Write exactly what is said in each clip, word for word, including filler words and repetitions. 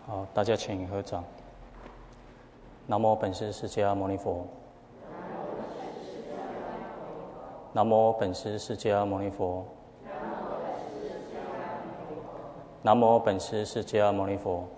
好，大家请合掌。南无本师释迦牟尼佛。南无本师释迦牟尼佛。南无本师释迦牟尼佛。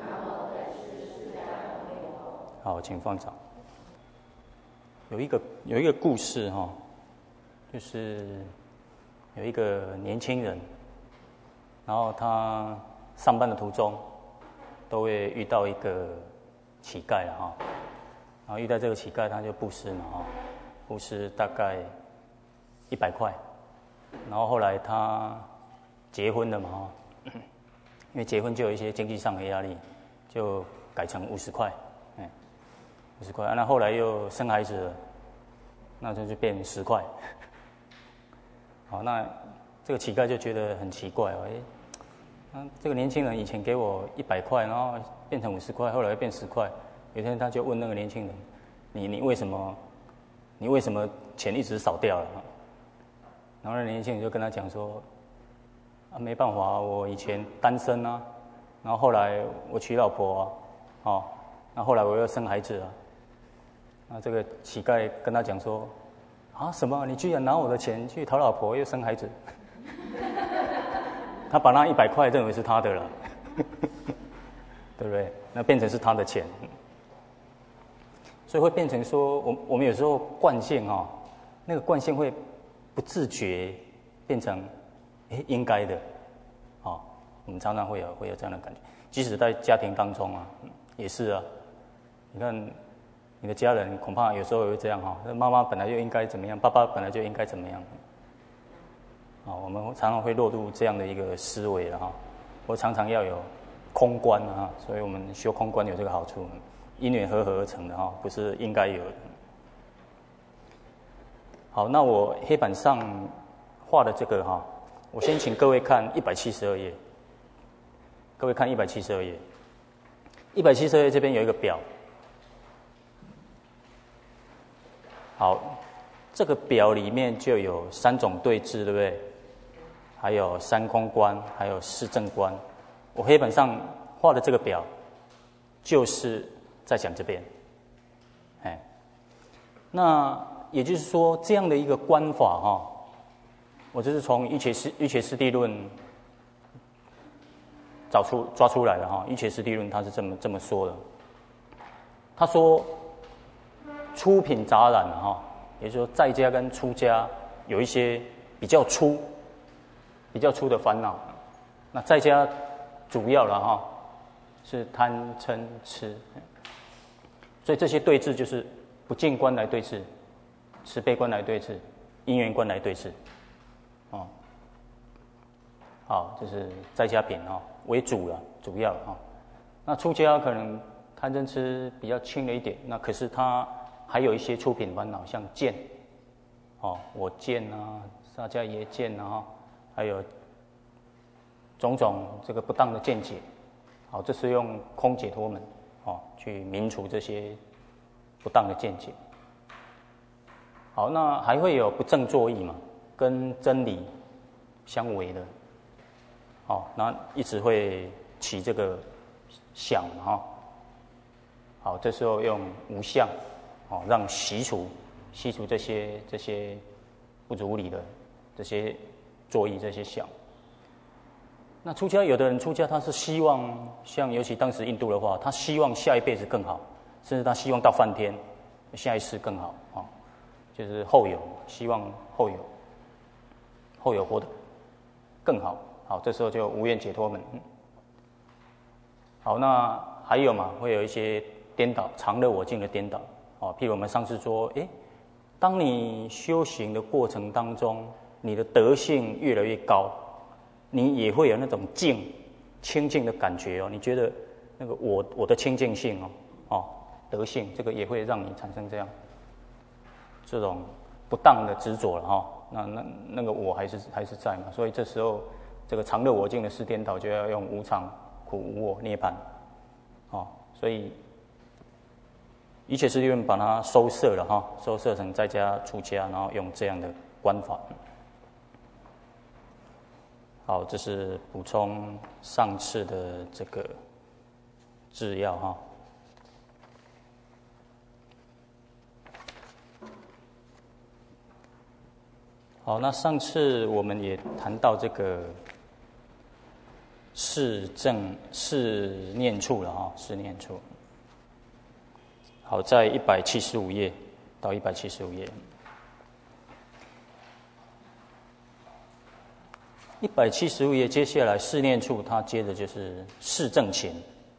好，请放掌。有一个有一个故事哈，就是有一个年轻人，然后他上班的途中都会遇到一个乞丐了哈，然后遇到这个乞丐，他就布施嘛哈，布施大概一百块，然后后来他结婚了嘛哈，因为结婚就有一些经济上的压力，就改成五十块，哎，五十块，那后来又生孩子了，那就就变十块，好，那这个乞丐就觉得很奇怪哦，哎。那这个年轻人以前给我一百块，然后变成五十块，后来又变十块。有一天他就问那个年轻人：“你你为什么，你为什么钱一直少掉了？”然后那年轻人就跟他讲说：“啊，没办法，我以前单身啊，然后后来我娶老婆啊，哦，那后来我又生孩子了。”那这个乞丐跟他讲说：“啊，什么？你居然拿我的钱去讨老婆又生孩子？”他把那一百块认为是他的了，对不对？那变成是他的钱，所以会变成说，我我们有时候惯性哈、哦，那个惯性会不自觉变成，哎，应该的，哦，我们常常会有会有这样的感觉，即使在家庭当中啊，也是啊。你看，你的家人恐怕有时候也会这样哈、哦，妈妈本来就应该怎么样，爸爸本来就应该怎么样。啊，我们常常会落入这样的一个思维了哈。我常常要有空观啊，所以我们修空观有这个好处，因缘和合而成的哈，不是应该有的。好，那我黑板上画的这个哈，我先请各位看一百七十二页。各位看一百七十二页，一百七十二页这边有一个表。好，这个表里面就有三种对治，对不对？还有三空观，还有四正观。我黑板上画的这个表，就是在讲这边。哎，那也就是说，这样的一个观法哈、哦，我就是从瑜伽师瑜伽师地论找出抓出来的哈。瑜伽师地论他是这么这么说的，他说粗品杂染哈，也就是说在家跟出家有一些比较粗。比较粗的烦恼，那在家主要了哈，是贪嗔痴，所以这些对治就是不净观来对治，慈悲观来对治，因缘观来对治，哦，好，这是在家品哈为主了，主要哈。那出家可能贪嗔痴比较轻了一点，那可是他还有一些粗品烦恼，像见，哦，我见啊，萨迦耶见啊。还有种种这个不当的见解，好，这是用空解脱门，哦，去泯除这些不当的见解。好，那还会有不正作意嘛，跟真理相违的，好，那一直会起这个想嘛，哈，好，这时候用无相，哦，让息除息除这些这些不如理的这些。作意这些想，那出家有的人出家，他是希望像尤其当时印度的话，他希望下一辈子更好，甚至他希望到梵天，下一世更好啊、哦，就是后有希望后有后有活得更好，好，这时候就无愿解脱门。好，那还有嘛，会有一些颠倒常乐我净的颠倒，哦，譬如我们上次说，诶，当你修行的过程当中。你的德性越来越高，你也会有那种静、清净的感觉哦。你觉得那个我我的清净性哦，哦，德性这个也会让你产生这样这种不当的执着了哈、哦。那那那个我还是还是在嘛，所以这时候这个常乐我净的四颠倒就要用无常、苦、无我、涅槃，哦，所以一切是因为把它收摄了哈、哦，收摄成在家出家，然后用这样的观法。好，这是补充上次的这个制药哈。好，那上次我们也谈到这个四正四念处了哈，四念处。好，在一百七十五页到一百七十五页。一百七十五页，接下来四念处，它接着就是四正勤。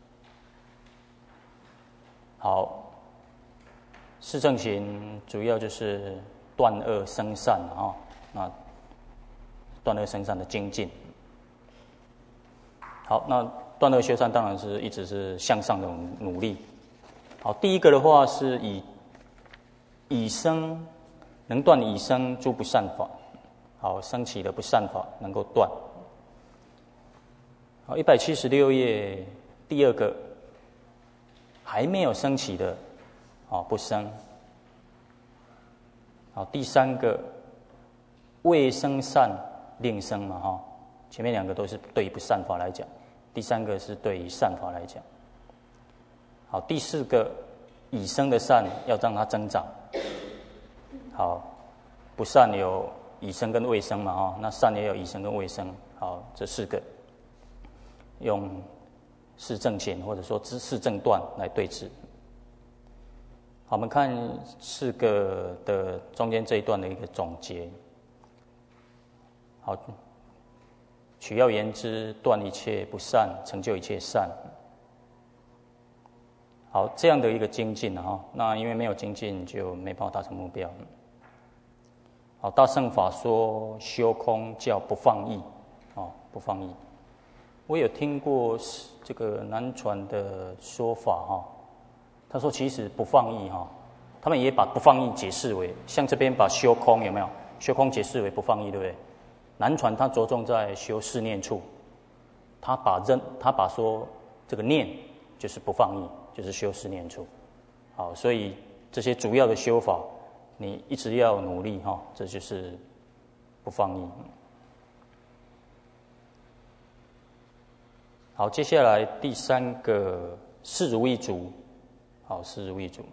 好，四正勤主要就是断恶生善啊，那断恶生善的精进。好，那断恶修善当然是一直是向上的努力。好，第一个的话是以以生能断以生诸不善法。好，升起的不善法能够断。好，一百七十六页第二个还没有升起的，好不生。好，第三个未生善令生嘛哈，前面两个都是对于不善法来讲，第三个是对于善法来讲。好，第四个已生的善要让它增长。好，不善有已生跟未生嘛哈，那善也有已生跟未生。好，这四个用四正勤或者说四正断来对治。好，我们看四个的中间这一段的一个总结。好，取要言之，断一切不善，成就一切善。好，这样的一个精进哈，那因为没有精进，就没办法达成目标。好，大乘法说修空叫不放逸，哦，不放逸。我有听过这个南传的说法哈，他说其实不放逸哈，他们也把不放逸解释为像这边把修空有没有？修空解释为不放逸，对不对？南传他着重在修四念处，他把认他把说这个念就是不放逸，就是修四念处。好，所以这些主要的修法。你一直要努力哈，这就是不放逸。好，接下来第三个事如意足。好，事如意足。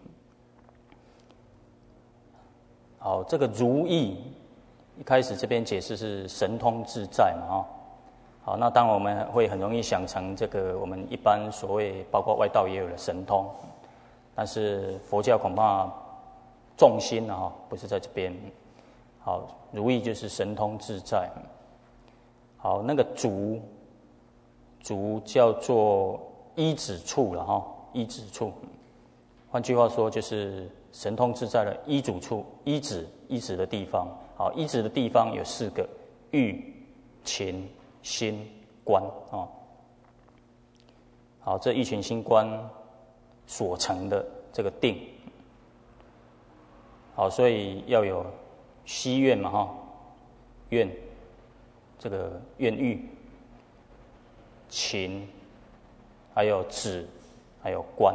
好，这个如意一开始这边解释是神通自在嘛哈。好，那当然我们会很容易想成这个我们一般所谓包括外道也有的神通，但是佛教恐怕重心啊，不是在这边。好，如意就是神通自在。好，那个足，足叫做依止处了哈，依止处。换句话说，就是神通自在的依止处，依止依止的地方。好，依止的地方有四个：欲、勤、心、观啊。好，这一群心观所成的这个定。好，所以要有希愿嘛哈，愿这个愿欲、勤，还有止，还有观。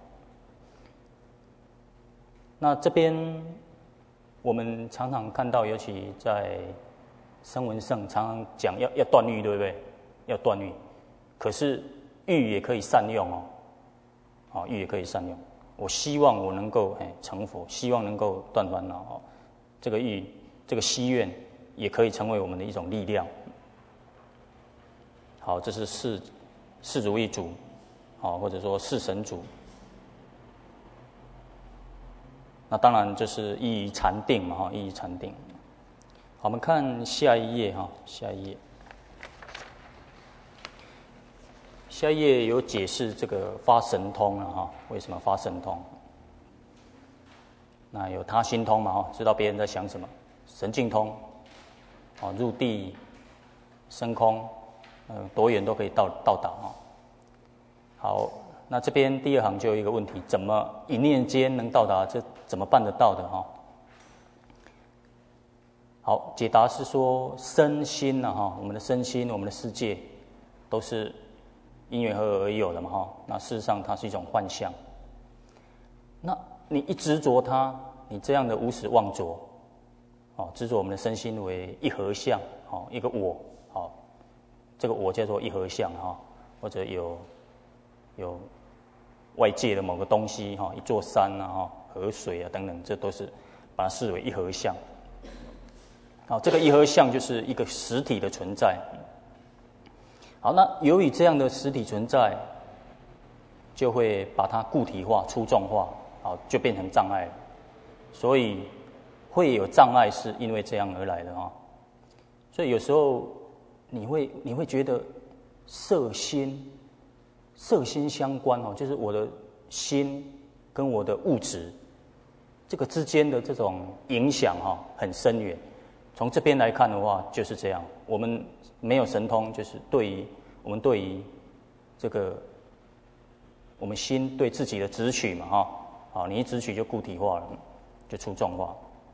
那这边我们常常看到，尤其在声闻圣常常讲要要断欲，对不对？要断欲，可是欲也可以善用哦，啊，欲也可以善用。我希望我能够哎成佛，希望能够断烦恼哦。这个欲，这个希愿，也可以成为我们的一种力量。好，这是四四如意足，好，或者说四神足。那当然就是依于禅定嘛，哈，依于禅定。好，我们看下一页哈，下一页。下一页有解释这个发神通了哈，为什么发神通？那有他心通嘛哈，知道别人在想什么；神境通，哦，入地、升空，呃，多远都可以到到达哈。好，那这边第二行就有一个问题：怎么一念间能到达？这怎么办得到的哈？好，解答是说身心啊哈，我们的身心，我们的世界，都是因缘合而有的嘛哈。那事实上它是一种幻象。那你一执着它，你这样的无始妄着，哦，执着我们的身心为一合相，哦，一个我，哦，这个我叫做一合相哈，或者有有外界的某个东西哈，一座山啊、哈河水啊等等，这都是把它视为一合相。好，这个一合相就是一个实体的存在。好，那由于这样的实体存在，就会把它固体化、粗重化，好，就变成障碍了。所以会有障碍，是因为这样而来的哈。所以有时候你会你会觉得色心色心相关哦，就是我的心跟我的物质这个之间的这种影响哈，很深远。从这边来看的话，就是这样。我们没有神通，就是对于我们对于这个我们心对自己的执取嘛哈，好，你一执取就固体化了，就粗重化。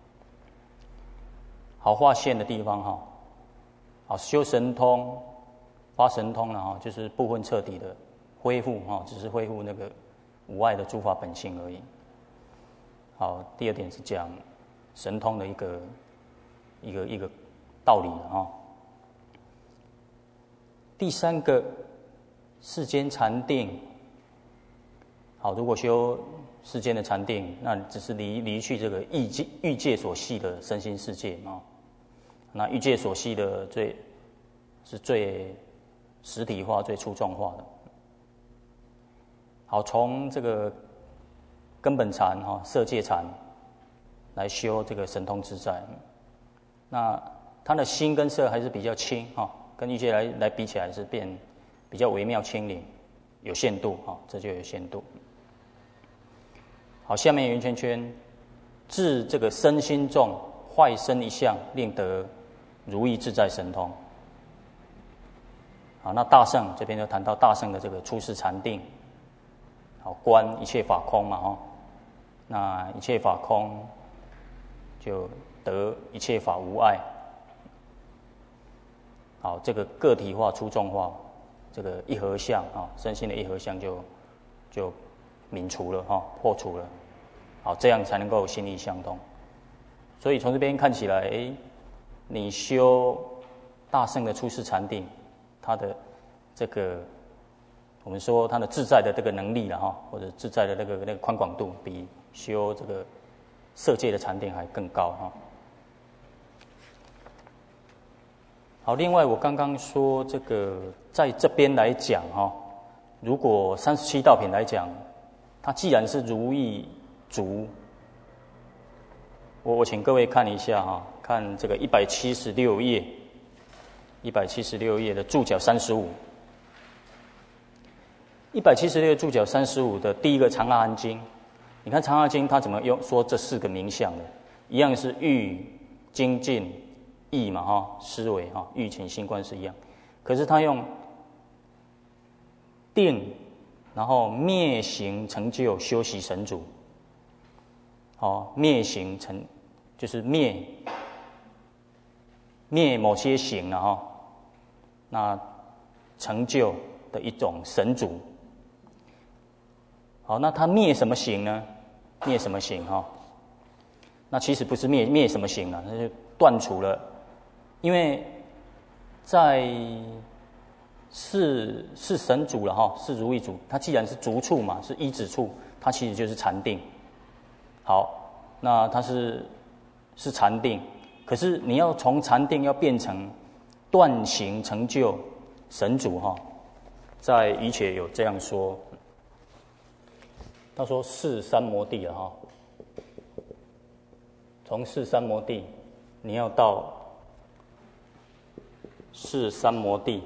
好，画线的地方哈，好，修神通、发神通了哈，就是部分彻底的恢复哈，只是恢复那个无碍的诸法本性而已。好，第二点是讲神通的一个一个一个道理了哈。第三个世间禅定，好，如果修世间的禅定，那只是离离去这个欲界欲界所系的身心世界啊。那欲界所系的最是最实体化、最粗重化的。好，从这个根本禅哈色界禅来修这个神通自在。那他的心跟色还是比较轻哈，跟欲界来来比起来是变比较微妙轻灵，有限度哈，这就有限度。好，下面圆圈圈，治这个身心重，坏身一相，令得如意自在神通。好，那大圣这边就谈到大圣的这个出世禅定。好，观一切法空嘛哈，那一切法空就得一切法无碍。好，这个个体化、粗重化，这个一合相啊，身心的一合相就就泯除了哈，破除了。好，这样才能够心意相通。所以从这边看起来，哎，你修大圣的出世禅定，他的这个我们说他的自在的这个能力了哈，或者自在的那个那个宽广度，比修这个色界的禅定还更高哈。好，另外我刚刚说这个在这边来讲哈，如果三十七道品来讲，它既然是如意足，我我请各位看一下哈，看这个一百七十六页，一百七十六页的注脚三十五，一百七十六注脚三十五的第一个长阿含经，你看长阿经它怎么用说这四个名相的，一样是欲、精进、意嘛哈，思维哈，欲请心观是一样，可是他用定，然后灭行成就修习神主。哦，灭行成就是灭灭某些行了哈，那成就的一种神主。好，那他灭什么行呢？灭什么行哈？那其实不是灭灭什么行啊，那就断除了，因为在是是神主了哈，是如意主，它既然是足处嘛，是依止处，它其实就是禅定。好，那它是是禅定，可是你要从禅定要变成断行成就神主哈，在瑜伽有这样说，他说四三摩地了哈，从四三摩地你要到四三摩地，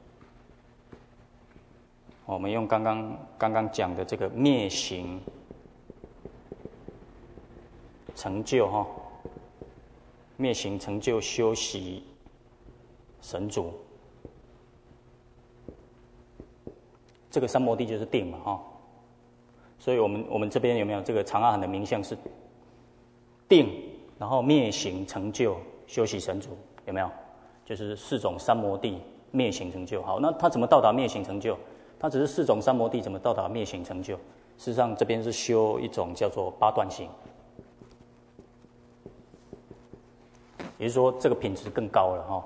我们用刚刚刚刚讲的这个灭行成就哈，灭行成就修习神主，这个三摩地就是定嘛哈，所以我们我们这边有没有这个长阿含的名相是定，然后灭行成就修习神主，有没有？就是四种三摩地灭行成就。好，那他怎么到达灭行成就？他只是四种三摩地怎么到达灭行成就？事实上这边是修一种叫做八段行。也就是说，这个品质更高了哈。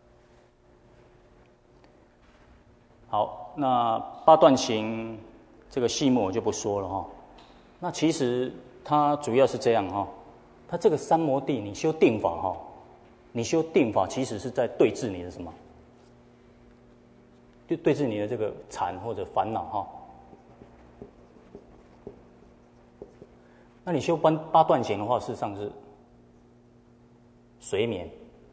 好，那八段行这个细末我就不说了哈。那其实它主要是这样哈，它这个三摩地你修定法哈，你修定法其实是在对治你的什么？就对治你的这个禅或者烦恼哈。那你修八八段行的话，事实上是随眠。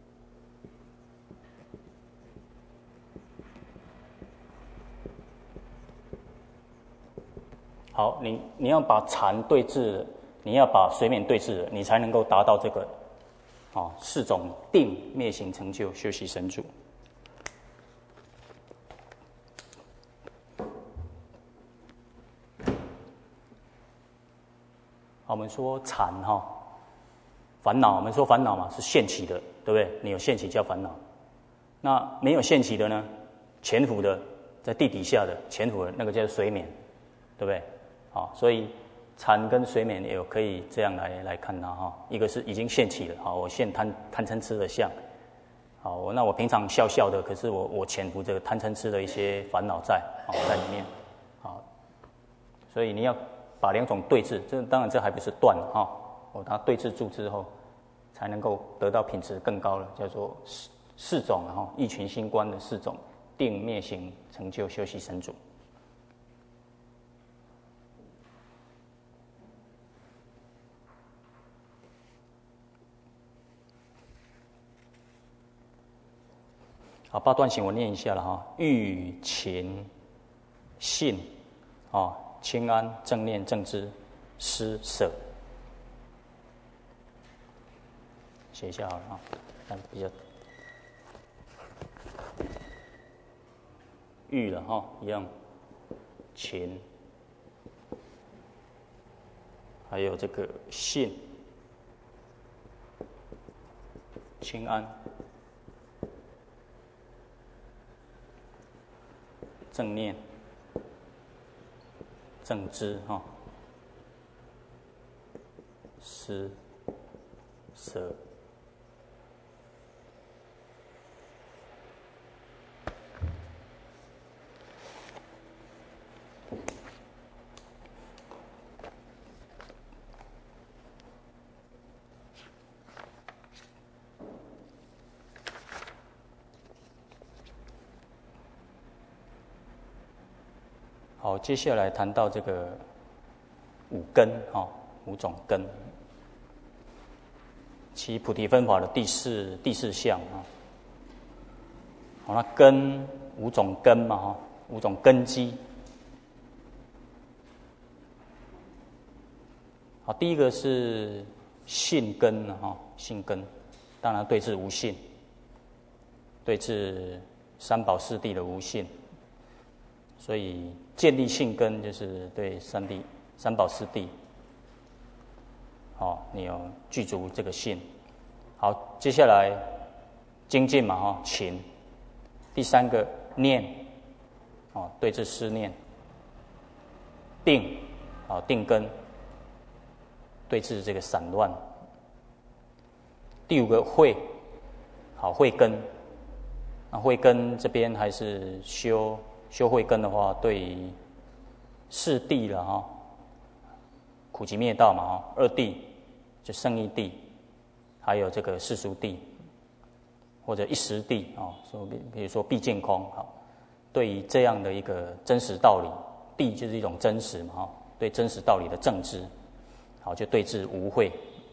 好，你你要把禅对治，你要把随眠对治，你才能够达到这个啊四种定灭行成就修习神助。我们说禅哈，烦恼，我们说烦恼嘛是现起的，对不对？你有现起叫烦恼，那没有现起的呢？潜伏的，在地底下的潜伏的那个叫随眠，对不对？好，所以禅跟随眠也有可以这样来来看它哈。一个是已经现起了，好，我现贪贪嗔痴的相，好，那我平常笑笑的，可是我我潜伏这个贪嗔痴的一些烦恼在，好在里面，好，所以你要把两种对治，这当然这还不是断哈，我把它对治住之后，才能够得到品质更高了，叫做四四种哈一群心观的四种定灭行成就修习神助。好，八段行我念一下了哈，欲勤信啊，清安正念正知施舍，写一下好了啊，看比较欲了哈，一样勤，还有这个信清安。正念、正知哈，施舍。好，接下来谈到这个五根哈，五种根，其菩提分法的第四第四项啊。好，那根五种根嘛哈，五种根基。好，第一个是信根哈，信根，当然对治无信，对治三宝四谛的无信。所以建立信根就是对三谛、三宝四谛，好，你有具足这个信。好，接下来精进嘛哈，勤。第三个念，哦，对治思念。定，哦，定根，对治这个散乱。第五个慧，好，慧根。那慧根这边还是修。修慧根的话，对于四谛了哈，苦集灭道嘛哈，二谛就胜义谛，还有这个世俗谛，或者一时谛啊，说比如说毕竟空好，对于这样的一个真实道理，谛就是一种真实嘛哈，对真实道理的正知，好就对治无慧。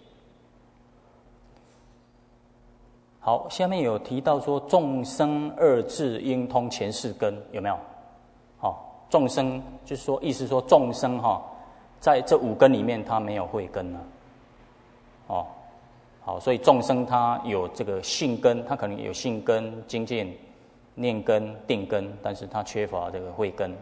好，下面有提到说众生二智应通前四根，有没有？好，众生就是说，意思说众生哈，在这五根里面他没有慧根啊。哦，好，所以众生他有这个信根，他可能有信根、精进、念根、定根，但是他缺乏这个慧根。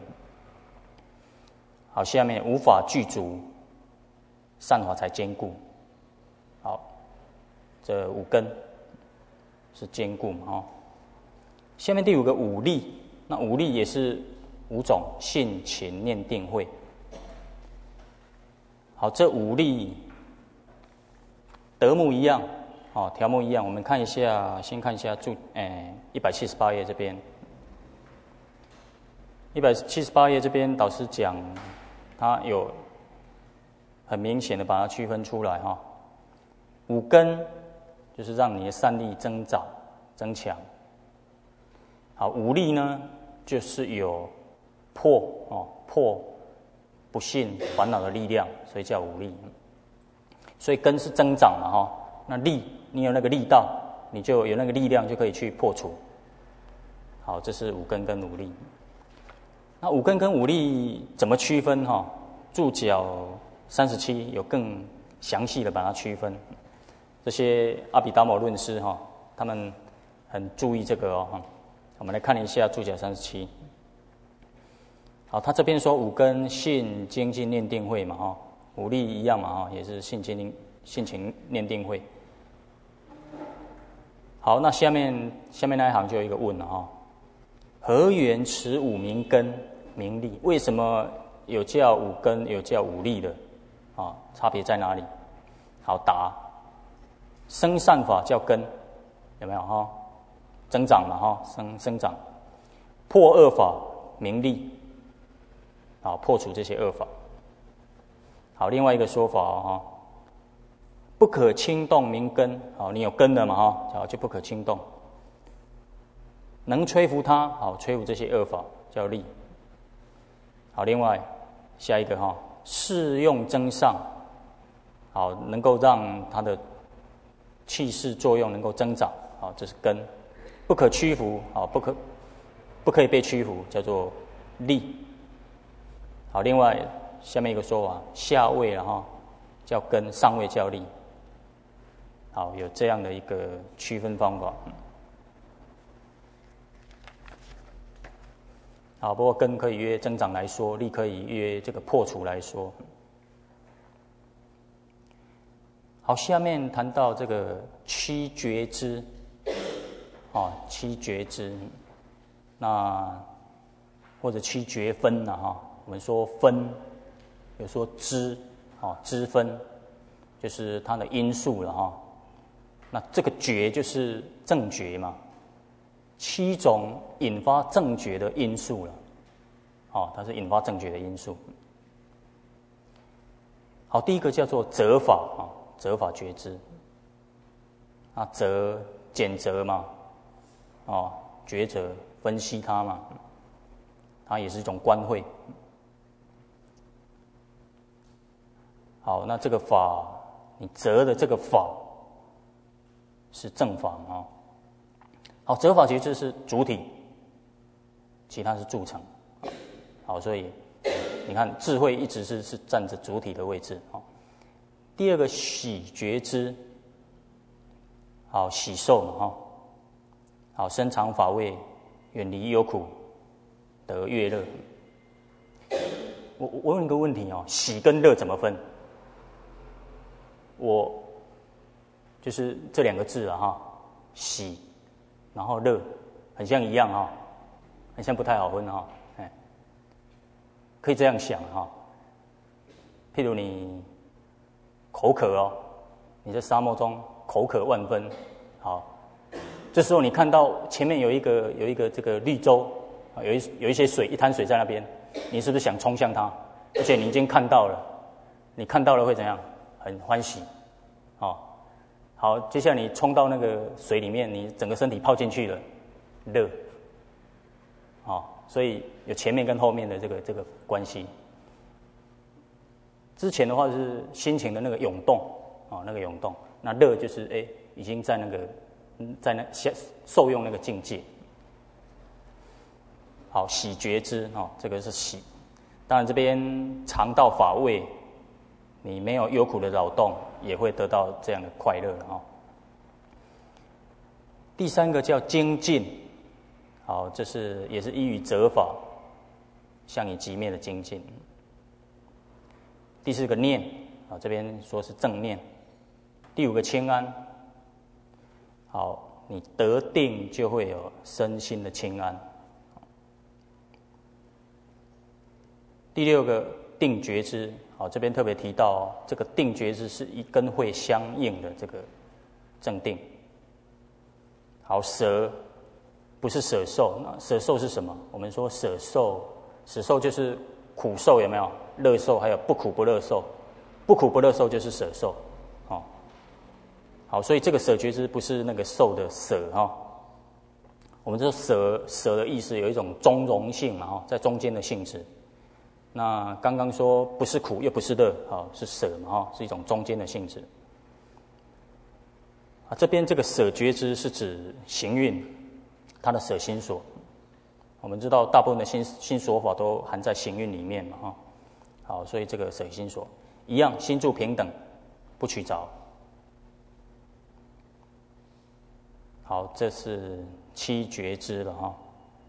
好，下面无法具足，善法才坚固。好，这五根是坚固嘛？哦，下面第五个五力，那五力也是五种：信、勤、念、定、慧。好，这五力德目一样，哦，条目一样。我们看一下，先看一下注，诶，一百七十八页这边，一百七十八页这边导师讲它有很明显的把它区分出来哈。五根就是让你的善力增长增强。好，五力呢就是有破哦破不信烦恼的力量，所以叫五力。所以根是增长嘛哈，那力你有那个力道，你就有那个力量就可以去破除。好，这是五根跟五力。那五根跟五力怎么区分哈？注脚三十七有更详细的把它区分。这些阿毗达摩论师哈，他们很注意这个哦哈。我们来看一下注脚三十七。好，他这边说五根信精进念定慧嘛哈，五力一样嘛哈，也是信精信情念定慧。好，那下面下面那一行就有一个问了哈。何缘持五名根名利？为什么有叫五根，有叫五力的？啊，差别在哪里？好答：生善法叫根，有没有哈？增长嘛哈，生生长。破恶法名利，啊，破除这些恶法。好，另外一个说法哈，不可轻动名根。好，你有根了嘛哈，好就不可轻动。能摧伏它，好，摧伏这些恶法叫力。好，另外下一个哈，适用增上，好，能够让它的气势作用能够增长，好，这是根。不可屈服，好，不可不可以被屈服，叫做力。好，另外下面一个说法，下位了哈，叫根，上位叫力。好，有这样的一个区分方法。好，不过根可以约增长来说，力可以约这个破除来说。好，下面谈到这个七觉支，啊，七觉支，那或者七觉分呐哈，我们说分，有说支，啊，支分，就是它的因素了哈。那这个觉就是正觉嘛。七种引发正觉的因素了，哦，它是引发正觉的因素。好，第一个叫做择法啊，择法觉知。啊，择检择嘛，哦，抉择分析它嘛，它也是一种观慧。好，那这个法，你择的这个法是正法啊。好，择法觉知是主体，其他是助成。好，所以你看智慧一直是是占着主体的位置。好，第二个喜觉知，好，喜受嘛哈，好，深藏法味，远离忧苦，得乐乐。我我问一个问题哦，喜跟乐怎么分？我就是这两个字啊哈，喜。然后乐，很像一样哈，很像不太好分哈，哎，可以这样想哈。譬如你口渴哦，你在沙漠中口渴万分，好，这时候你看到前面有一个有一个这个绿洲，有一有一些水，一滩水在那边，你是不是想冲向它？而且你已经看到了，你看到了会怎样？很欢喜，哦。好，接下来你冲到那个水里面，你整个身体泡进去了，热，哦，所以有前面跟后面的这个这个关系。之前的话是心情的那个涌动，哦，那个涌动，那热就是哎，已经在那个在那受用那个境界。好，喜觉知哦，这个是喜。当然这边尝到法味，你没有忧苦的扰动，也会得到这样的快乐哈。第三个叫精进，好，这是也是依于择法，向以极灭的精进。第四个念，啊，这边说是正念。第五个清安，好，你得定就会有身心的清安。第六个定觉知。好，这边特别提到、哦，这个定觉知是一跟会相应的这个正定。好，舍不是舍受，那舍受是什么？我们说舍受，舍受就是苦受，有没有？ 乐受，还有不苦不乐受。不苦不乐受就是舍受，哦，好，所以这个舍觉知不是那个受的舍哈、哦。我们这舍舍的意思有一种中庸性嘛，哈，在中间的性质。那刚刚说不是苦又不是乐，好，是舍嘛，哈，是一种中间的性质。啊，这边这个舍觉知是指行运，它的舍心所。我们知道大部分的心心所法都含在行运里面嘛，哈，好，所以这个舍心所一样，心住平等，不取着。好，这是七觉知了哈。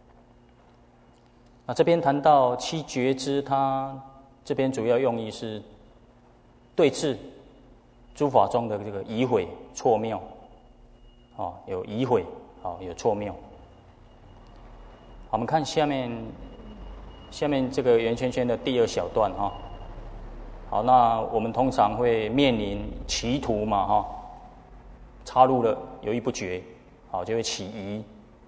那这边谈到七觉知，它这边主要用意是对治诸法中的这个疑毁错谬，哦，有疑毁，哦，有错谬。好，我们看下面下面这个圆圈圈的第二小段哈。好，那我们通常会面临歧途嘛哈，插入了犹豫不决，好，就会起疑。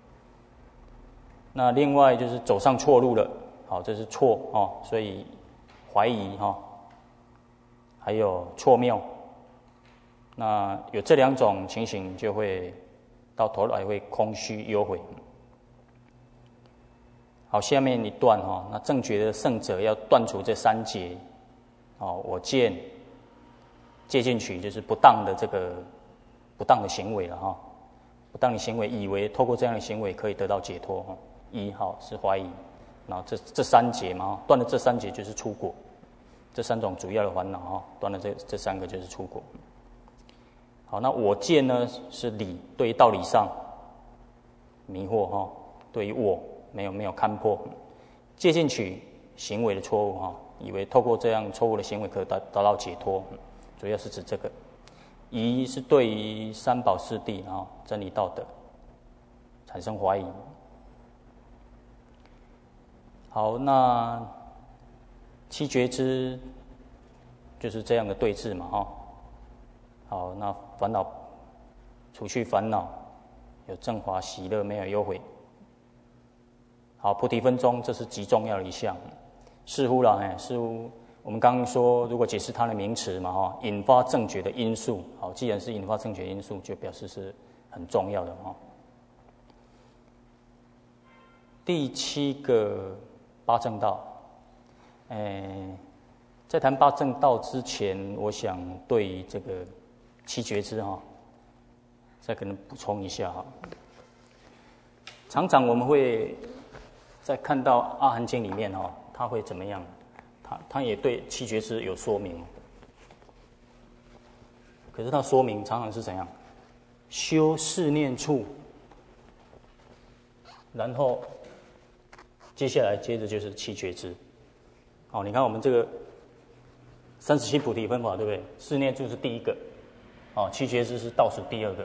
那另外就是走上错路了，好，这是错哦，所以怀疑哈，还有错谬。那有这两种情形，就会到头来会空虚忧悔。好，下面一段哈，那正觉的圣者要断除这三结，哦，我见戒进取就是不当的这个不当的行为了哈，不当的行为，以为透过这样的行为可以得到解脱哈。一号是怀疑，然后这这三节嘛，断了这三节就是出果，这三种主要的烦恼哈，断了这这三个就是出果。好，那我见呢是理，对于道理上迷惑哈，对于我没有没有看破，戒进取行为的错误哈，以为透过这样错误的行为可以达达到解脱，主要是指这个。疑是对于三宝四谛啊真理道德产生怀疑。好，那七觉知就是这样的对峙嘛，哈。好，那烦恼除去烦恼，有正华喜乐，没有忧悔。好，菩提分中，这是极重要的一项。似乎啦，哎，似乎我们刚刚说，如果解释它的名词嘛，哈，引发正觉的因素。好，既然是引发正觉因素，就表示是很重要的哈。第七个。八正道，诶，在谈八正道之前，我想对于这个七觉知哈，再可能补充一下哈。常常我们会在看到《阿含经》里面哈，他会怎么样？他他也对七觉知有说明，可是他说明常常是怎样？修四念处，然后。接下来，接着就是七觉知。好，你看我们这个三十七菩提分法，对不对？四念处是第一个，哦，七觉知是倒数第二个。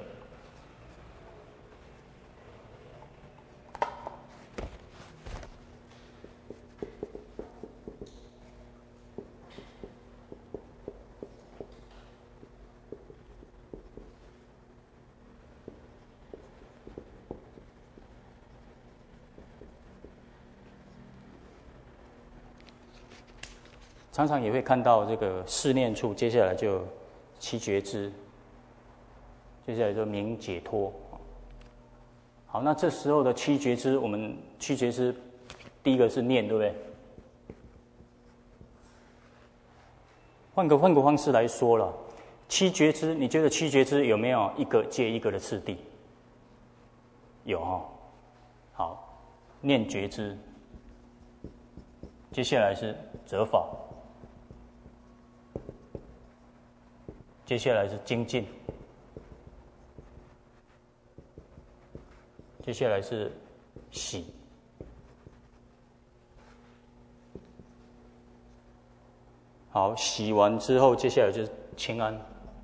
常常也会看到这个四念处，接下来就七觉知，接下来就明解脱。好，那这时候的七觉知，我们七觉知第一个是念，对不对？换个换个方式来说了，七觉知，你觉得七觉知有没有一个接一个的次第？有哈、哦。好，念觉知，接下来是择法。接下来是精进，接下来是喜，好，喜完之后，接下来就是清安，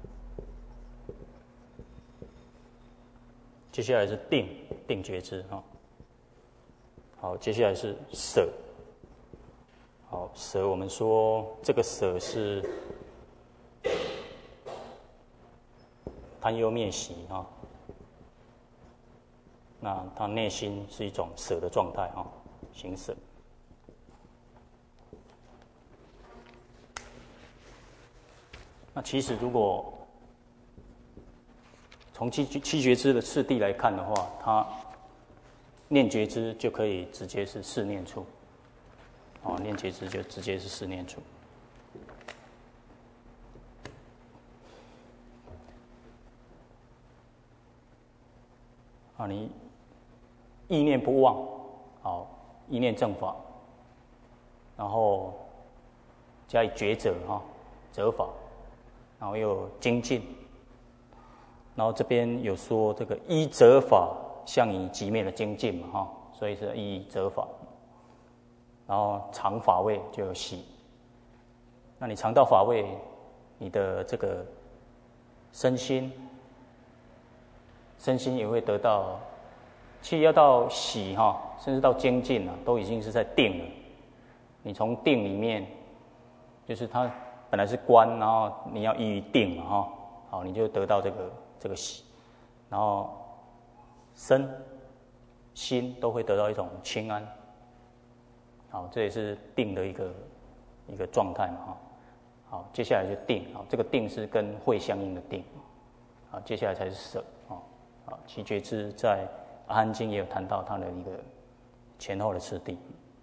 接下来是定，定觉知哈，好，接下来是舍，好，舍我们说这个舍是。贪忧灭喜啊，那他内心是一种舍的状态啊，行舍。 那其实如果从七七觉支的次第来看的话，它念觉支就可以直接是四念处，哦，念觉支就直接是四念处。啊，你意念不忘，好，意念正法，然后加以觉者哈，者法，然后又有精进，然后这边有说这个依者法向以极灭的精进嘛哈，所以是依者法，然后尝法味就有喜，那你尝到法味，你的这个身心。身心也会得到，其实要到喜哈，甚至到精进啊，都已经是在定了。你从定里面，就是它本来是观，然后你要依于定嘛哈，好，你就得到这个这个喜，然后身心都会得到一种清安。好，这也是定的一个一个状态嘛哈。好，接下来就定，好，这个定是跟会相应的定，好，接下来才是舍。啊，七觉支在《阿含经》也有谈到它的一个前后的次第。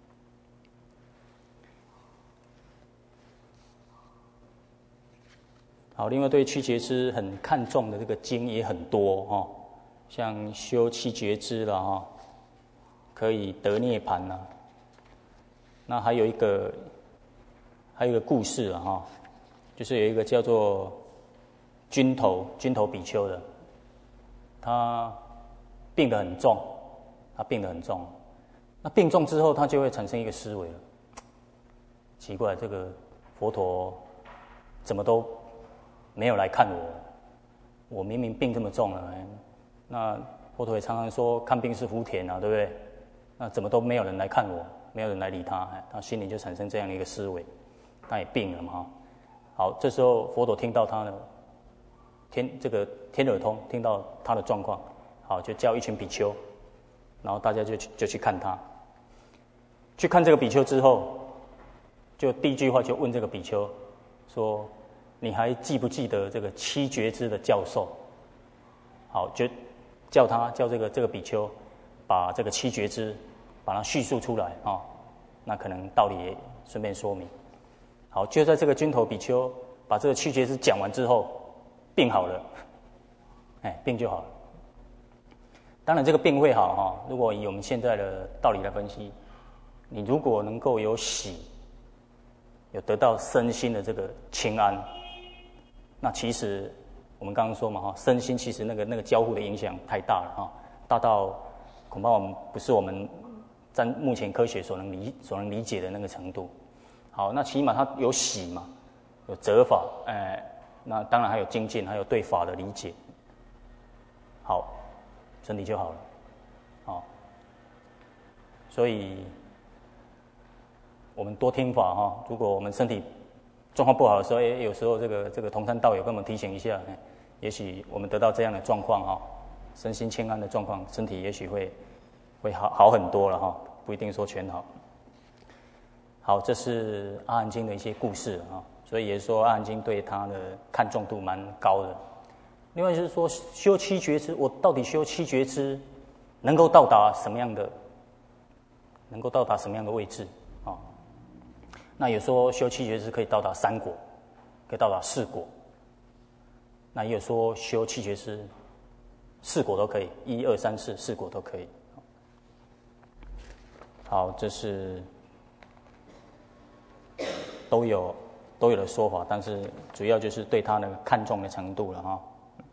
好，另外对七觉支很看重的这个经也很多哈、哦，像修七觉支了哈，可以得涅槃啦。那还有一个还有一个故事啊哈，就是有一个叫做君头君头比丘的。他病得很重，他病得很重，那病重之后，他就会产生一个思维了。奇怪，这个佛陀怎么都没有来看我？我明明病这么重了，那佛陀也常常说看病是福田啊，对不对？那怎么都没有人来看我，没有人来理他，他心里就产生这样的一个思维，他也病了嘛。好，这时候佛陀听到他呢。天这个天耳通听到他的状况，好，就叫一群比丘，然后大家就就去看他。去看这个比丘之后，就第一句话就问这个比丘说：“你还记不记得这个七觉支的教授？”好，就叫他叫这个这个比丘把这个七觉支把它叙述出来啊、哦，那可能道理也顺便说明。好，就在这个君头比丘把这个七觉支讲完之后。病好了，哎，病就好了。当然，这个病会好哈。如果以我们现在的道理来分析，你如果能够有喜，有得到身心的这个清安，那其实我们刚刚说嘛哈，身心其实那个那个交互的影响太大了哈，大到恐怕我们不是我们在目前科学所能理所能理解的那个程度。好，那起码它有喜嘛，有责法，哎。那当然还有精进，还有对法的理解。好，身体就好了。好，所以我们多听法哈。如果我们身体状况不好的时候，也有时候这个这个同参道友跟我们提醒一下，也许我们得到这样的状况哈，身心清安的状况，身体也许会会好好很多了哈，不一定说全好。好，这是《阿含经》的一些故事啊。所以也是说，《阿含经》对他的看重度蛮高的。另外就是说，修七觉支，我到底修七觉支能够到达什么样的，能够到达什么样的位置啊？那有说修七觉支可以到达三果，可以到达四果。那也有说修七觉支，四果都可以，一二三四四果都可以。好，这是都有。都有的说法，但是主要就是对他的看重的程度了哈。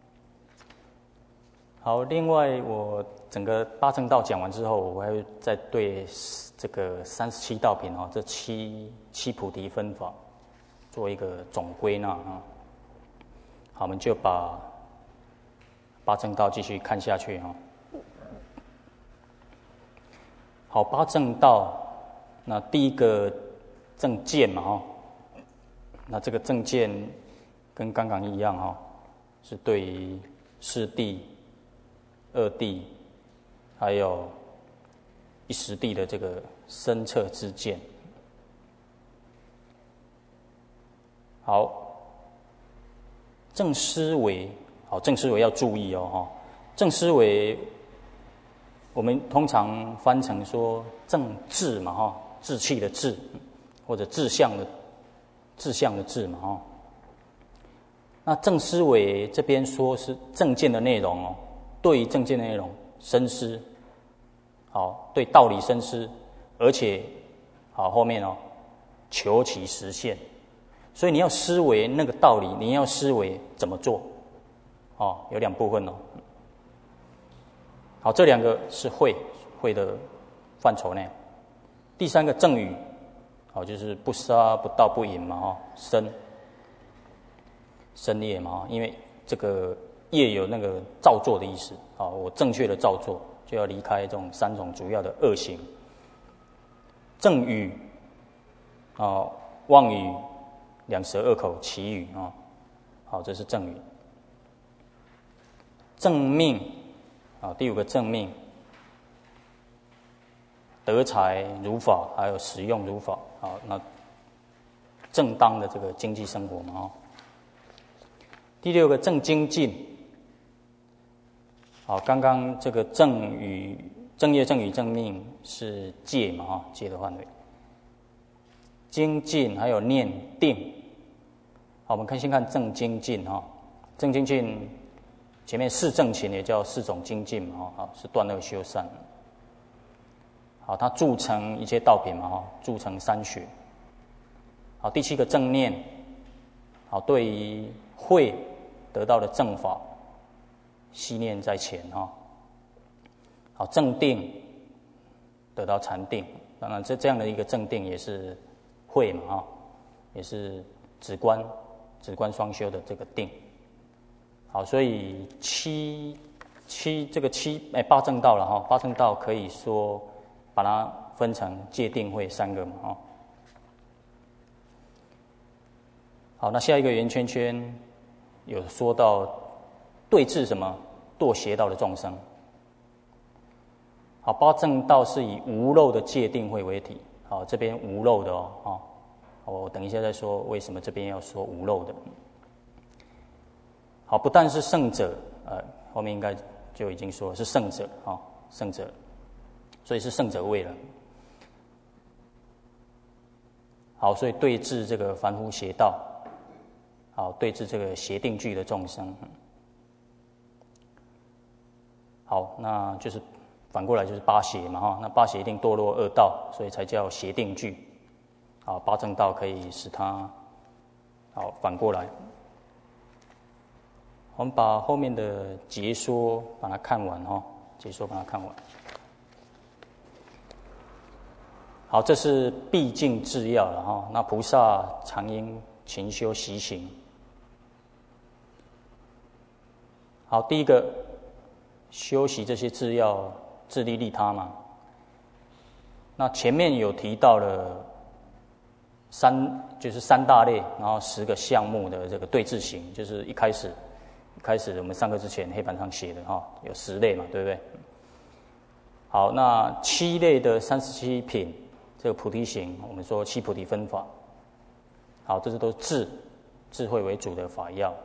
好，另外我整个八正道讲完之后，我还会再对这个三十七道品哈，这七七菩提分法做一个总归纳啊。好，我们就把八正道继续看下去哈。好，八正道，那第一个正见嘛哈。那这个正见跟刚刚一样哈、哦，是对于四谛、二谛，还有一时谛的这个深彻之见。好， 正思维，好，正思维要注意哦，哈，正思维，我们通常翻成说正志嘛，哈，志气的志，或者志向的志向的志嘛，哈。那正思维这边说是正见的内容哦，对于正见的内容深思，好，对道理深思，而且好后面哦，求其实现。所以你要思维那个道理，你要思维怎么做，哦，有两部分哦。好，这两个是慧慧的范畴内。第三个正语，好，就是不杀不盗不淫嘛，哈，身身业嘛，因为这个业有那个造作的意思，好，我正确的造作就要离开这种三种主要的恶行。正语，啊，妄语。两舌恶口绮语啊，好，这是正语。正命啊，第五个正命，得财如法，还有使用如法，好，那正当的这个经济生活嘛，哈。第六个正精进，好，刚刚这个正语、正业、正语、正命是戒嘛，哈，戒的范围。精进还有念定。好，我们看先看正精进哈，正精进前面四正勤也叫四种精进嘛哈，是断恶修善。好，它铸成一切道品嘛哈，铸成三学。好，第七个正念，好，对于慧得到的正法，系念在前哈。好，正定得到禅定，当然这这样的一个正定也是慧嘛哈，也是止观。止观双修的这个定，好，所以七七这个七哎八正道了哈，八正道可以说把它分成戒定慧三个嘛哈。好，那下一个圆圈圈有说到对治什么堕邪道的众生。好，八正道是以无漏的戒定慧为体，好，这边无漏的哦，哦我等一下再说为什么这边要说无漏的。好，不但是圣者，呃，后面应该就已经说是圣者啊、哦，圣者，所以是圣者位了。好，所以对治这个凡夫邪道，好，对治这个邪定具的众生。好，那就是反过来就是八邪嘛哈，那八邪一定堕落恶道，所以才叫邪定具。好，八正道可以使它好反过来。我们把后面的解说把它看完哈，解说把它看完。好，这是毕竟制要了哈。那菩萨常应勤修习行。好，第一个修习这些制要，自利利他嘛。那前面有提到了。三就是三大类，然后十个项目的这个对治行，就是一开始一开始我们上课之前黑板上写的哈，有十类嘛，对不对？好，那七类的三十七品这个菩提行，我们说七菩提分法。好，这些都是智智慧为主的法要。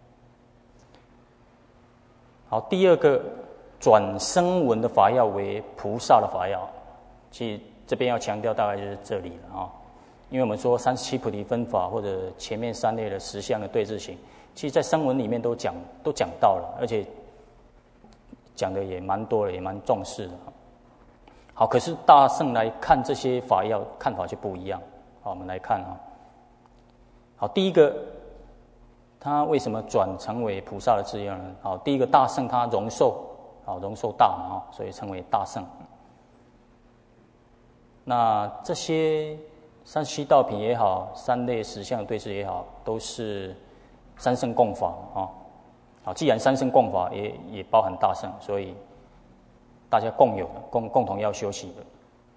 好，第二个转声闻的法要为菩萨的法要，其实这边要强调大概就是这里了啊。因为我们说三十七菩提分法或者前面三类的十项的对治行，其实在声闻里面都讲都讲到了，而且讲的也蛮多的，也蛮重视的。好，可是大圣来看这些法要，看法就不一样。好，我们来看啊。好，第一个，他为什么转成为菩萨的字样呢？好，第一个大圣他容寿，好容寿大嘛，哈，所以称为大圣。那这些三十七道品也好，三类十相对治也好，都是三圣共法啊。好，既然三圣共法，也也包含大圣，所以大家共有的、共共同要修习的。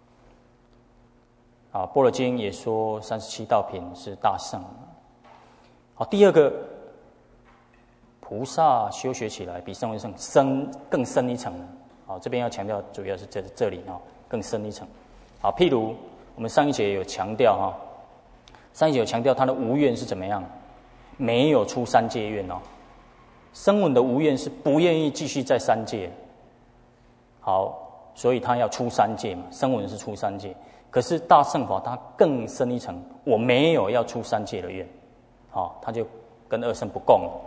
啊，《般若经》也说三十七道品是大圣。好，第二个，菩萨修学起来比声闻圣深更深一层。好，这边要强调，主要是这这里啊，更深一层。好，譬如我们上一节有强调哈，上一节有强调他的无愿是怎么样？ 没有出三界愿哦。声闻的无愿是不愿意继续在三界。好，所以他要出三界嘛，声闻是出三界。可是大乘法它更深一层，我没有要出三界的愿，好，他就跟二乘不共了。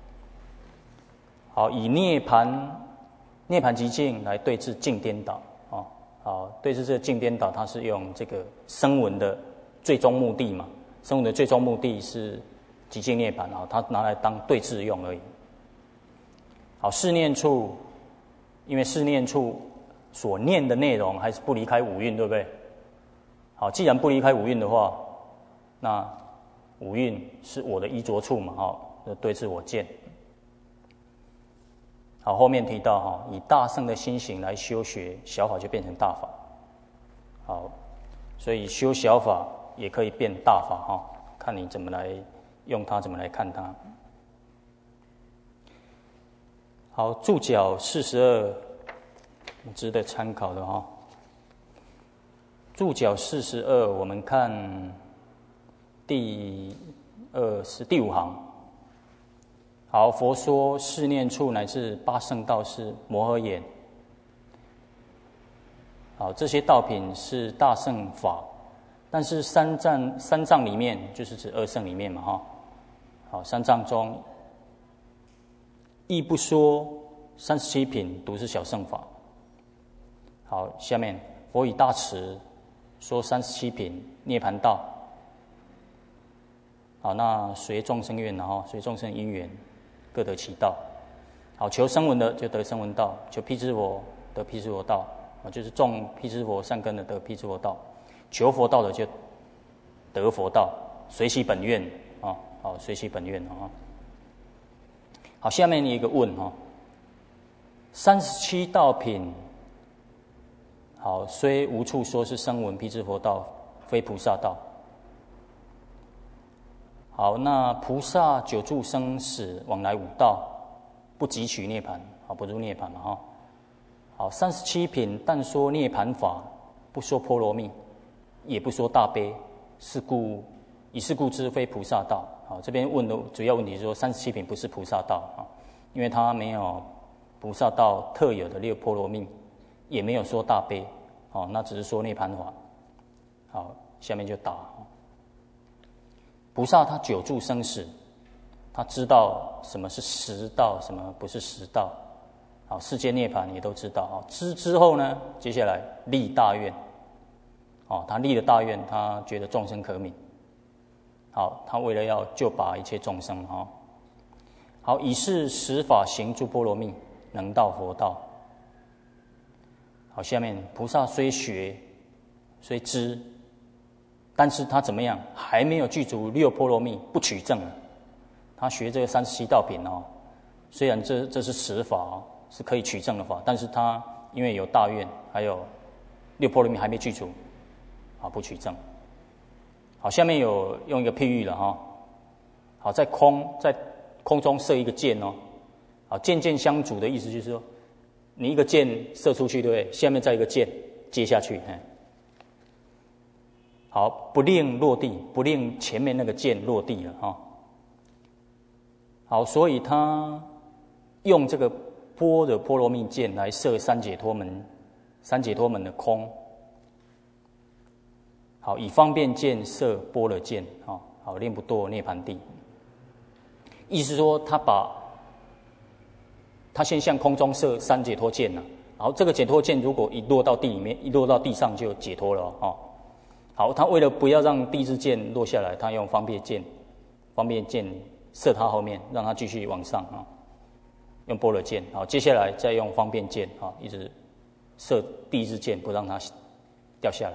好，以涅盘涅盘极境来对治境颠倒，哦，好，对治这个境颠倒，它是用这个声闻的最终目的嘛，声闻的最终目的是极境涅盘啊，它拿来当对治用而已。好，试念处，因为试念处所念的内容还是不离开五蕴，对不对？好，既然不离开五蕴的话，那五蕴是我的依着处嘛，好，对治我见。好，后面提到哈，以大乘的心行来修学小法，就变成大法。好，所以修小法也可以变大法哈，看你怎么来用它，怎么来看它。好，注脚四十二，值得参考的哈。注脚四十二，我们看第二是第五行。好，佛说试念处乃至八圣道是摩诃眼。好，这些道品是大乘法，但是三藏三藏里面就是指二乘里面嘛哈。好，三藏中亦不说三十七品独是小乘法。好，下面佛以大慈说三十七品涅盘道。好，那随众生愿，然后随众生因缘，各得其道。好，求声闻的就得声闻道，求辟支佛得辟支佛道，啊，就是种辟支佛善根的得辟支佛道，求佛道的就得佛道，随其本愿啊，好，随其本愿啊。好，下面一个问哈，三十七道品，好，虽无处说是声闻辟支佛道，非菩萨道。好，那菩萨久住生死，往来五道，不汲取涅槃，好，不入涅槃嘛哈。好，三十七品但说涅槃法，不说波罗蜜，也不说大悲，是故以是故知非菩萨道。好，这边问的主要问题是说三十七品不是菩萨道啊，因为它没有菩萨道特有的六波罗蜜，也没有说大悲，哦，那只是说涅槃法。好，下面就答。菩萨他久住生死，他知道什么是实道，什么不是实道。好，世间涅槃也都知道。哦，知之后呢，接下来立大愿。哦，他立了大愿，他觉得众生可悯。好，他为了要救拔一切众生，哈，好，以是十法行诸波罗蜜，能到佛道。好，下面菩萨虽学，虽知，但是他怎么样？还没有具足六波罗蜜，不取正。他学这个三十七道品哦，虽然这这是十法哦，是可以取正的法，但是他因为有大愿，还有六波罗蜜还没具足，啊，不取正。好，下面有用一个譬喻了哈。好，在空在空中射一个箭哦，好，箭箭相阻的意思就是说，你一个箭射出去，对不对？下面再一个箭接下去，嘿。好，不令落地，不令前面那个箭落地了哈。好，所以他用这个般若波罗蜜箭来射三解脱门，三解脱门的空。好，以方便箭射般若箭，好，好，令不堕涅盘地。意思说，他把他先向空中射三解脱箭了，然后这个解脱箭如果一落到地里面，一落到地上就解脱了哦。好，他为了不要让地之箭落下来，他用方便箭，方便箭射他后面，让他继续往上啊。用般若箭，好，接下来再用方便箭啊，一直射地之箭，不让它掉下来。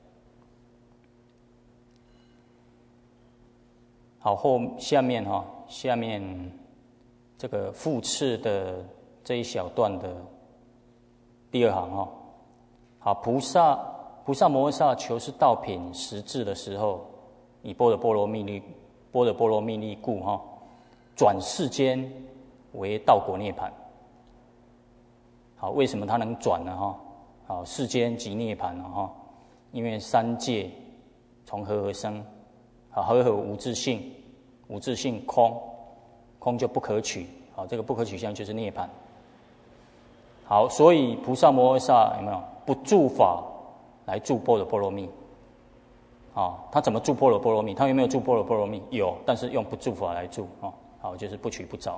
好，后下面哈，下面这个复次的这一小段的第二行哈，好，菩萨菩萨摩诃萨求是道品实质的时候，以般若波罗蜜力，般若波罗蜜力故哈，转世间为道果涅槃。好，为什么他能转呢哈？好，世间即涅槃了哈，因为三界从何而生？好，和合无自性， 无自性空，空就不可取，好，这个不可取相就是涅槃。好，所以菩萨摩诃萨有没有不住法来住般若波罗蜜？啊，他怎么住般若波罗蜜？他有没有住般若波罗蜜？有，但是用不住法来住啊。好，就是不取不着。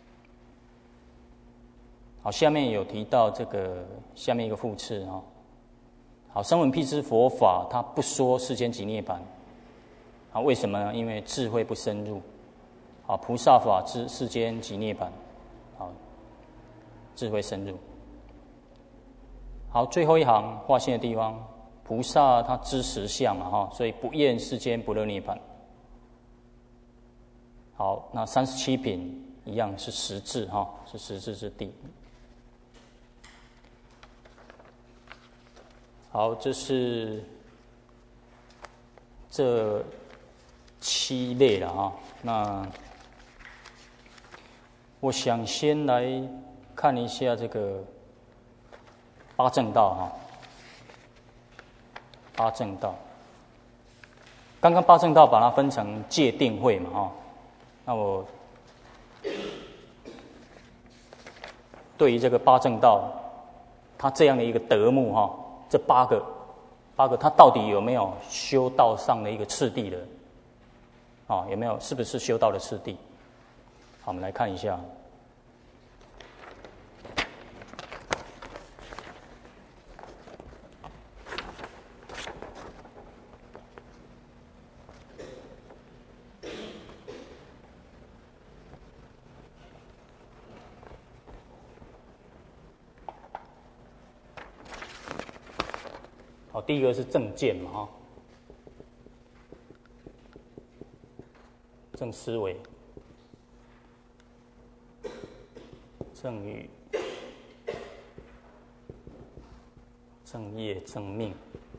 好，下面有提到这个下面一个复次哈。好，声闻辟支佛法，他不说世间即涅槃。啊，为什么呢？因为智慧不深入。啊，菩萨法知世间即涅槃。好，智慧深入。好，最后一行划线的地方，菩萨他知实相嘛哈，所以不厌世间不乐涅槃。好，那三十七品一样是实质哈，是实质之地。好，这是这七类了哈。那我想先来看一下这个八正道哈。八正道，刚刚八正道把它分成戒定慧嘛哈。那我对于这个八正道，它这样的一个德目哈。这八个，八个，它到底有没有修道上的一个次第的？啊，有没有？是不是修道的次第？好，我们来看一下。好，第一个是正见嘛，哈，正思维、正语、正业、正命、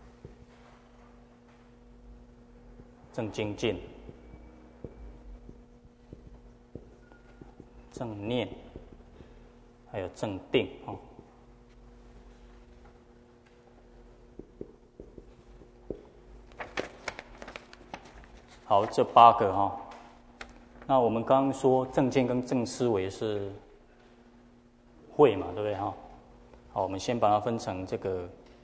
正精进、正念，还有正定啊。好，这八个哈。那我们刚刚说正见跟正思维是慧嘛，对不对哈？好，我们先把它分成这个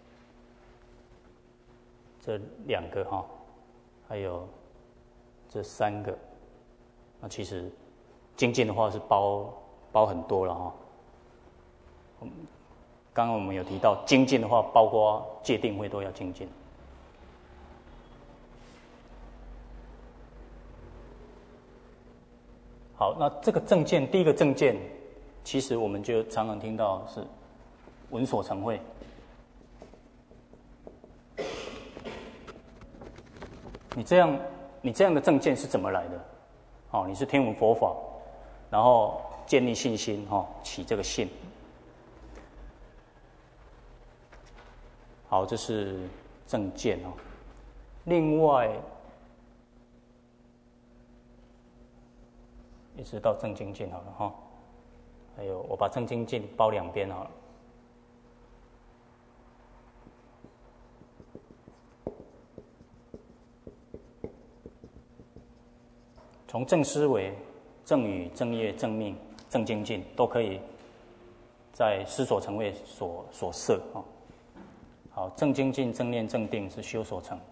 这两个哈，还有这三个。那其实精进的话是包包很多了哈。刚刚我们有提到精进的话，包括戒定慧都要精进。好，那这个正见，第一个正见，其实我们就常常听到是闻所成慧。你这样，你这样的正见是怎么来的？哦，你是听闻佛法，然后建立信心，哈、哦，起这个信。好，这是正见哦。另外，一直到正精进好了哈，还有我把正精进包两边好了。从正思维、正语、正业、正命、正精进，都可以在思所成慧所所摄啊。好，正精进、正念、正定是修所成。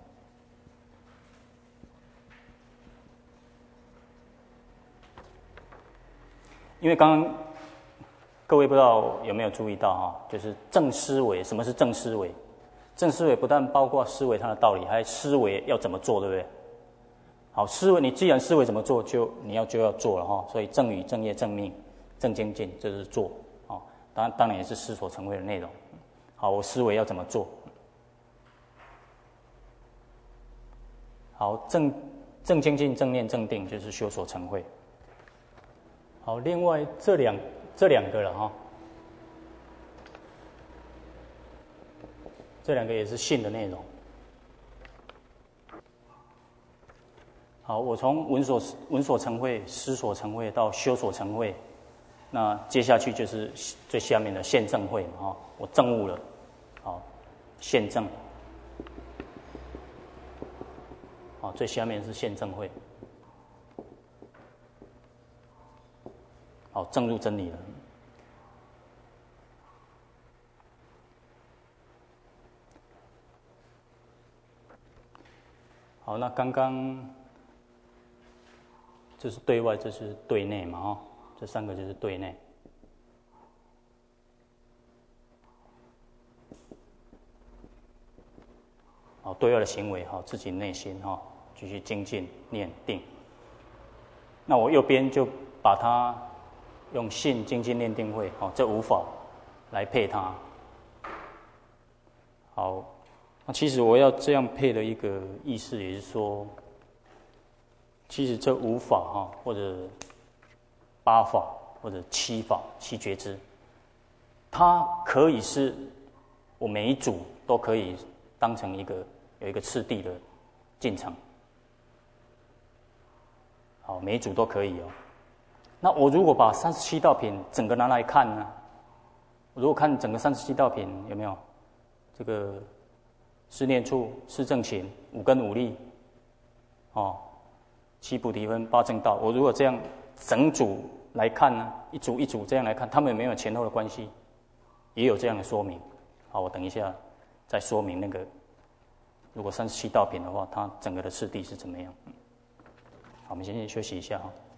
因为刚刚各位不知道有没有注意到哈，就是正思维，什么是正思维？正思维不但包括思维它的道理，还思维要怎么做，对不对？好，思维你既然思维怎么做，就你要就要做了哈。所以正语、正业、正命、正精进，这是做啊。当然当然也是思所成慧的内容。好，我思维要怎么做？好，正正精进、正念、正定，就是修所成慧。好，另外这两这两个了哈，这两个也是信的内容。好，我从闻所闻所成慧、思所成慧到修所成慧，那接下去就是最下面的现证慧嘛哈，我证悟了，好，现证，好，最下面是现证慧。 好，证入真理了。好，那刚刚这是对外，这是对内嘛，哦，这三个就是对内。好，对外的行为，好，自己内心哈，继续精进念定。那我右边就把它用信、精进、念定慧，好，这五法来配它。好，那其实我要这样配的一个意思，也是说，其实这五法哈，或者八法，或者七法、七觉支，它可以是我每一组都可以当成一个有一个次第的进程。好，每一组都可以哦。那我如果把三十七道品整个拿来看呢？如果看整个三十七道品有没有这个四念处、四正勤、五根五力，哦，七菩提分、八正道，我如果这样整组来看呢，一组一组这样来看，他们有没有前后的关系？也有这样的说明。好，我等一下再说明那个，如果三十七道品的话，它整个的次第是怎么样？好，我们先休息一下哈。